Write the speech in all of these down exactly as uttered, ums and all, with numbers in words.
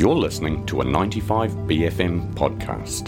You're listening to a ninety-five B F M podcast.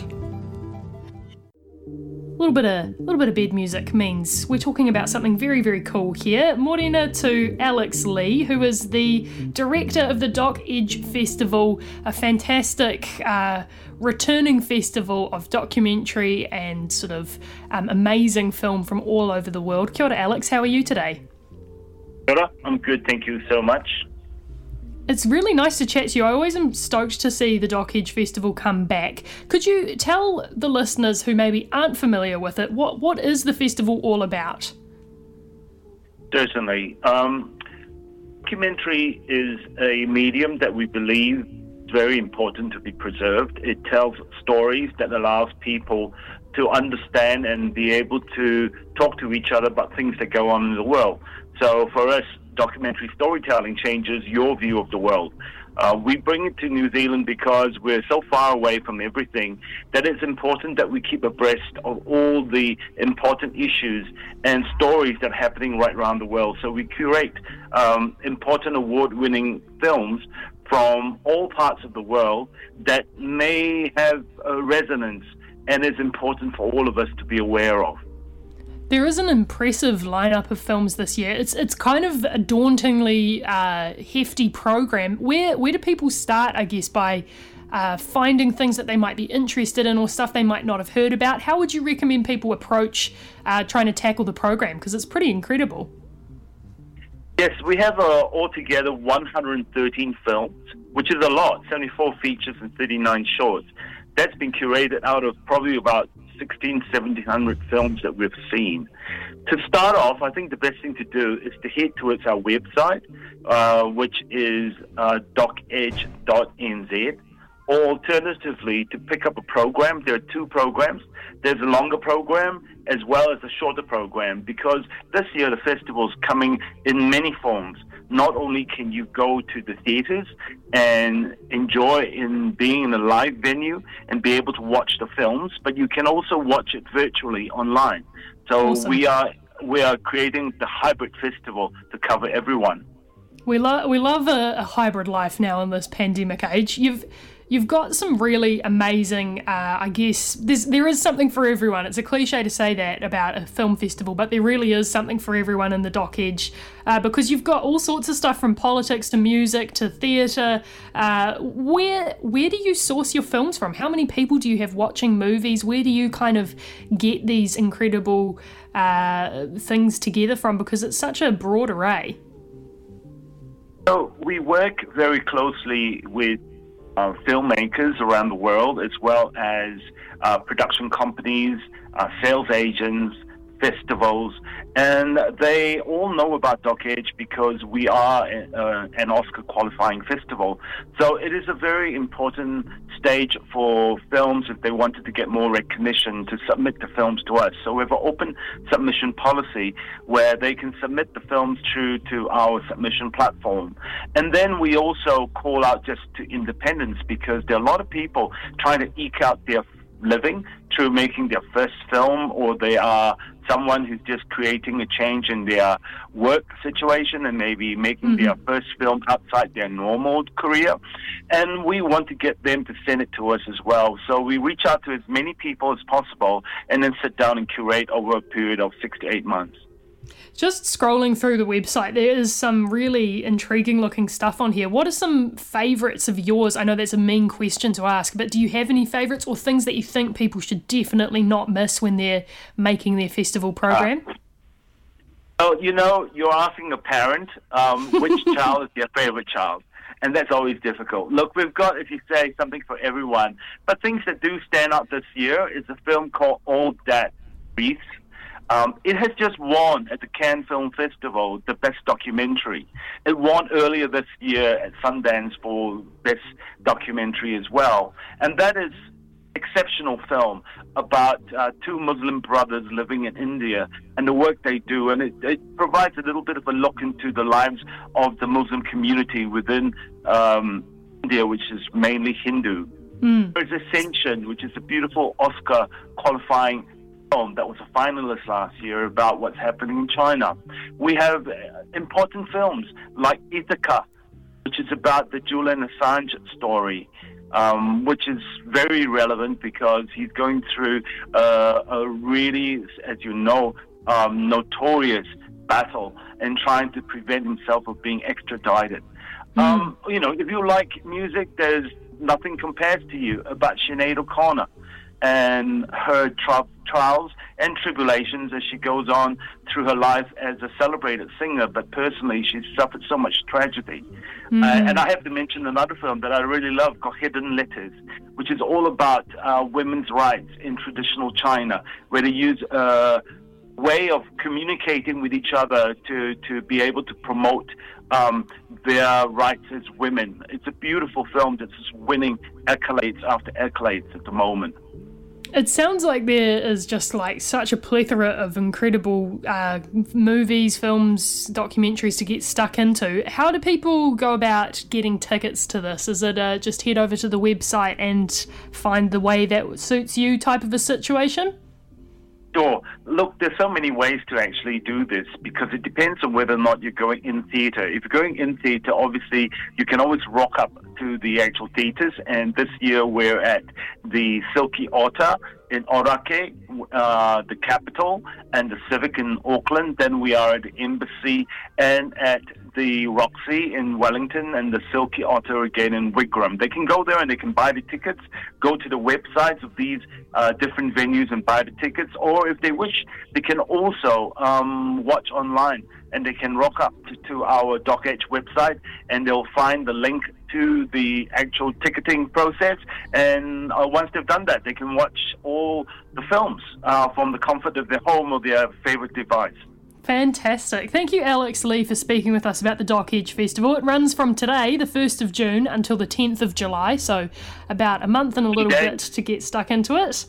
A little bit of little bit of bed music means we're talking about something very, very cool here. Morena to Alex Lee, who is the director of the Doc Edge Festival, a fantastic uh, returning festival of documentary and sort of um, amazing film from all over the world. Kia ora, Alex, how are you today? Kia ora, I'm good, thank you so much. It's really nice to chat to you. I always am stoked to see the Doc Edge Festival come back. Could you tell the listeners who maybe aren't familiar with it, what what is the festival all about? Certainly. Um, documentary is a medium that we believe is very important to be preserved. It tells stories that allows people to understand and be able to talk to each other about things that go on in the world. So for us, documentary storytelling changes your view of the world. Uh, we bring it to New Zealand because we're so far away from everything that it's important that we keep abreast of all the important issues and stories that are happening right around the world. So we curate um, important award-winning films from all parts of the world that may have a resonance and is important for all of us to be aware of. There is an impressive lineup of films this year. It's it's kind of a dauntingly uh, hefty program. Where where do people start, I guess, by uh, finding things that they might be interested in or stuff they might not have heard about? How would you recommend people approach uh, trying to tackle the program? Because it's pretty incredible. Yes, we have uh, altogether one hundred thirteen films, which is a lot, seventy-four features and thirty-nine shorts. That's been curated out of probably about sixteen, seventeen hundred films that we've seen. To start off, I think the best thing to do is to head towards our website, uh, which is uh, doc edge dot n z, or alternatively, to pick up a program. There are two programs. There's a longer program as well as a shorter program, because this year the festival's coming in many forms. Not only can you go to the theatres and enjoy in being in a live venue and be able to watch the films, but you can also watch it virtually online. So Awesome. we are we are creating the hybrid festival to cover everyone. We love we love a, a hybrid life now in this pandemic age. You've You've got some really amazing, uh, I guess, there's, there is something for everyone. It's a cliche to say that about a film festival, but there really is something for everyone in the Doc Edge, uh, because you've got all sorts of stuff from politics to music to theatre. Uh, where where do you source your films from? How many people do you have watching movies? Where do you kind of get these incredible uh, things together from? Because it's such a broad array. So we work very closely with Uh, filmmakers around the world, as well as uh, production companies, uh, sales agents, festivals, and they all know about Doc Edge because we are uh, an Oscar qualifying festival. So it is a very important stage for films if they wanted to get more recognition to submit the films to us. So we have an open submission policy where they can submit the films through to our submission platform. And then we also call out just to independents, because there are a lot of people trying to eke out their living through making their first film, or they are someone who's just creating a change in their work situation and maybe making mm-hmm. their first film outside their normal career. And we want to get them to send it to us as well. So we reach out to as many people as possible and then sit down and curate over a period of six to eight months. Just scrolling through the website, there is some really intriguing looking stuff on here. What are some favourites of yours? I know that's a mean question to ask, but do you have any favourites or things that you think people should definitely not miss when they're making their festival program? Uh, oh, you know, you're asking a parent, um, which child is their favourite child? And that's always difficult. Look, we've got, if you say, something for everyone. But things that do stand out this year is a film called All That Breathes. Um, it has just won at the Cannes Film Festival the Best Documentary. It won earlier this year at Sundance for Best Documentary as well. And that is exceptional film about uh, two Muslim brothers living in India and the work they do. And it, it provides a little bit of a look into the lives of the Muslim community within um, India, which is mainly Hindu. Mm. There's Ascension, which is a beautiful Oscar qualifying film that was a finalist last year about what's happening in China. We have uh, important films like Ithaca, which is about the Julian Assange story, um, which is very relevant because he's going through uh, a really, as you know, um, notorious battle and trying to prevent himself of being extradited. Mm. Um, you know, if you like music, there's nothing compares to you about Sinead O'Connor and her tri- trials and tribulations as she goes on through her life as a celebrated singer, but personally she's suffered so much tragedy. Mm. Uh, and I have to mention another film that I really love called Hidden Letters, which is all about uh, women's rights in traditional China, where they use a uh, way of communicating with each other to, to be able to promote um, their rights as women. It's a beautiful film that's just winning accolades after accolades at the moment. It sounds like there is just like such a plethora of incredible uh, movies, films, documentaries to get stuck into. How do people go about getting tickets to this? Is it uh, just head over to the website and find the way that suits you type of a situation? Sure. Look, there's so many ways to actually do this because it depends on whether or not you're going in theatre. If you're going in theatre, obviously you can always rock up to the actual theatres, and this year we're at the Silky Otter in Orake, uh, the capital, and the Civic in Auckland. Then we are at the Embassy and at the Roxy in Wellington, and the Silky Otter again in Wigram. They can go there and they can buy the tickets, go to the websites of these uh, different venues and buy the tickets, or if they wish, they can also um, watch online, and they can rock up to, to our Doc Edge website, and they'll find the link to the actual ticketing process, and uh, once they've done that, they can watch all the films uh, from the comfort of their home or their favorite device. Fantastic. Thank you, Alex Lee, for speaking with us about the Doc Edge Festival. It runs from today, the first of June, until the tenth of July, so about a month and a little bit to get stuck into it.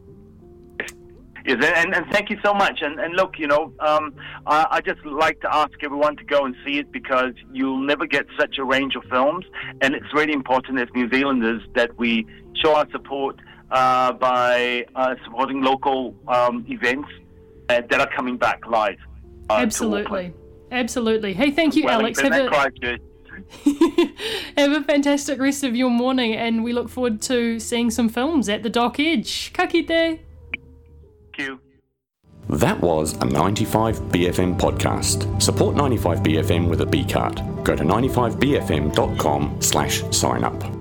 Yes, and, and thank you so much. And, and look, you know, um, I, I just like to ask everyone to go and see it because you'll never get such a range of films. And it's really important as New Zealanders that we show our support uh, by uh, supporting local um, events uh, that are coming back live. Uh, Absolutely. Absolutely. Hey, thank you, Alex. Have a, have a fantastic rest of your morning, and we look forward to seeing some films at the Doc Edge. Ka kite. You. That was a ninety-five B F M podcast. Support ninety-five B F M with a B card. Go to ninety-five B F M dot com slash sign up.